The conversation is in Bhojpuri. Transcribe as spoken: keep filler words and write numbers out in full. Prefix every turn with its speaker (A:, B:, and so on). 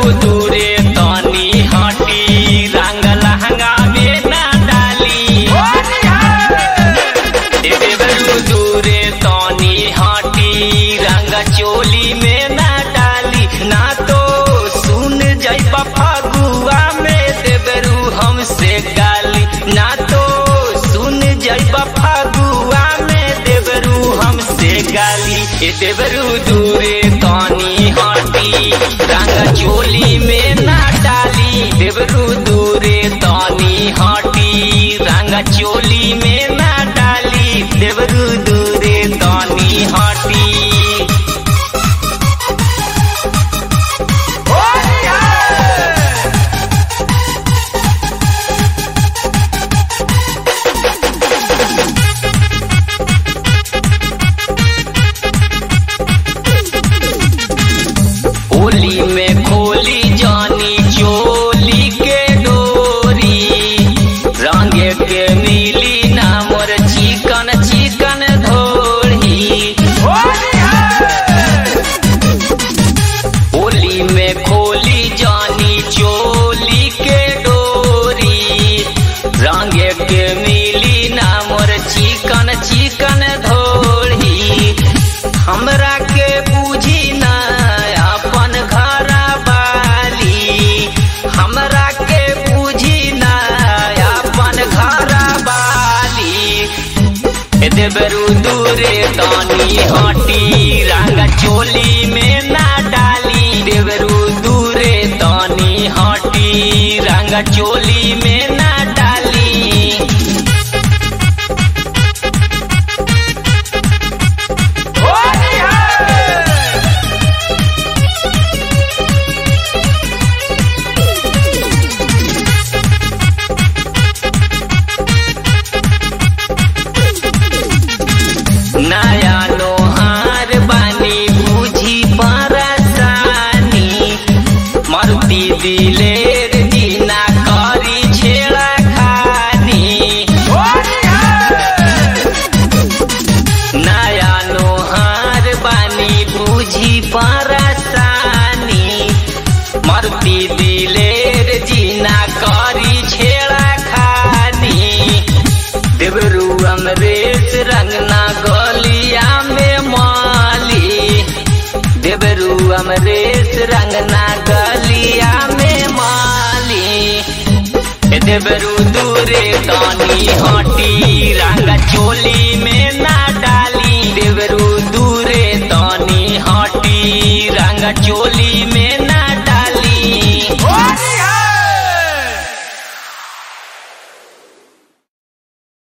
A: दूरे तनी हटी रंग लहंगा में ना डाली। देवरू दूरे तनी हटी रंग चोली में ना डाली, ना तो सुन जाइबा फगुआ में देवरू हमसे गाली, ना तो सुन जाइबा फगुआ में देवरू हमसे गाली। ए देवरू दूरे तनी हटी रंग चोली में ना डाली, देवरू दूरे तनी हटी रंग चोली में ना डाली, देवरू दूरे तनी हटी। होली में खोली जानी चोली के डोरी, रंगे के मिली ना मोर चिकन चिकन धोड़ी। होली में खोली जानी चोली के डोरी, रंगे के मिली ना मोर चिकन चिकन धोड़ी। हमरा के बूझी ना अपन घर वाली, हमरा के बूझी ना अपन घर वाली। देवरू दूरे तनी हटी रंग चोली में ना डाली, देवरू दूरे तनी हटी रंग चोली में ना डाली। नया लोहार बानी बूझी परेशानी, मारुति दिलेर दीना करी छेड़ा खानी। नया लोहार बानी बूझी परेशानी, मारुति दिलेर दीना करी छेड़ा खानी। देवरू अमरेश रंगना गलिया में माली, देवरू अमरेश रंगना गलिया में माली। देवरू दूरे तनी हटी रंग चोली में ना डाली, देवरू दूरे तनी हटी रंग चोली में